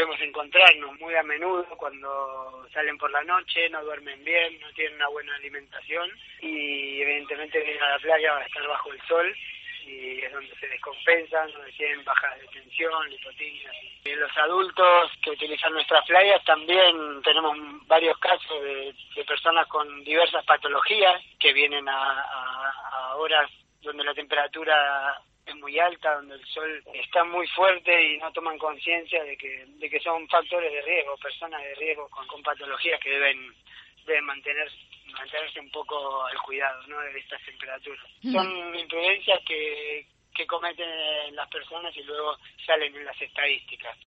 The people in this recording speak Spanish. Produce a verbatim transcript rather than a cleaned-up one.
solemos encontrarnos muy a menudo cuando salen por la noche, no duermen bien, no tienen una buena alimentación y evidentemente vienen a la playa a estar bajo el sol y es donde se descompensan, donde tienen bajas de tensión, lipotimias. Y en los adultos que utilizan nuestras playas también tenemos varios casos de, de personas con diversas patologías que vienen a, a, a horas donde la temperatura es muy alta, donde el sol está muy fuerte y no toman conciencia de que de que son factores de riesgo, personas de riesgo con, con patologías que deben deben mantener mantenerse un poco al cuidado, ¿no?, de estas temperaturas. Mm. Son imprudencias que que cometen las personas y luego salen en las estadísticas.